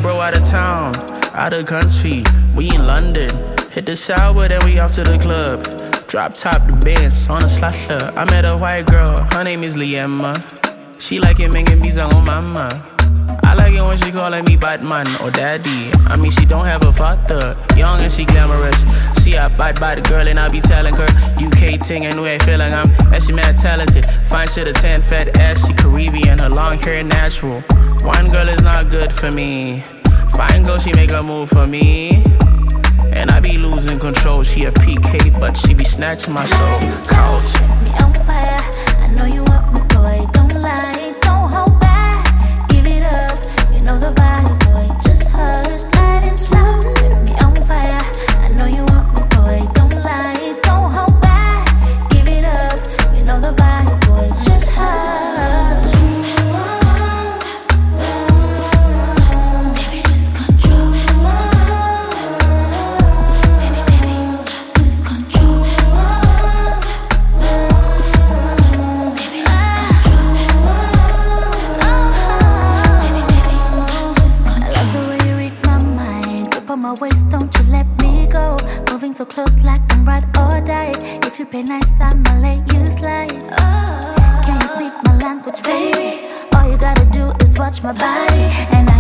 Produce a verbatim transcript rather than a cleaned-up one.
bro out of town, out of country. We in London. Hit the shower, then we off to the club. Drop top the Benz on a slasher. I met a white girl, her name is Liemma. She like it, making beats on mama. I like it when she calling me Batman or Daddy. I mean, she don't have a father. Young and she glamorous. She a bad, bad girl and I be telling her U K ting and way feeling I'm that she mad talented. Fine shit, a tan, fat ass, she Caribbean. Her long hair natural. One girl is not good for me. Fine girl, she make a move for me. And I be losing control. She a P K, but she be snatching my soul. Couch. Set me on fire. I know you want me, boy. Don't lie, don't hold back. Give it up. You know the vibe, boy. Just her, sliding slow. Set me on fire. I know you want me, boy. Don't lie, don't hold back. Give it up. You know the vibe, boy. Just her. My waist, don't you let me go. Moving so close like I'm ride or die. If you play nice, I'ma let you slide. Oh, can you speak my language, baby? All you gotta do is watch my body. And I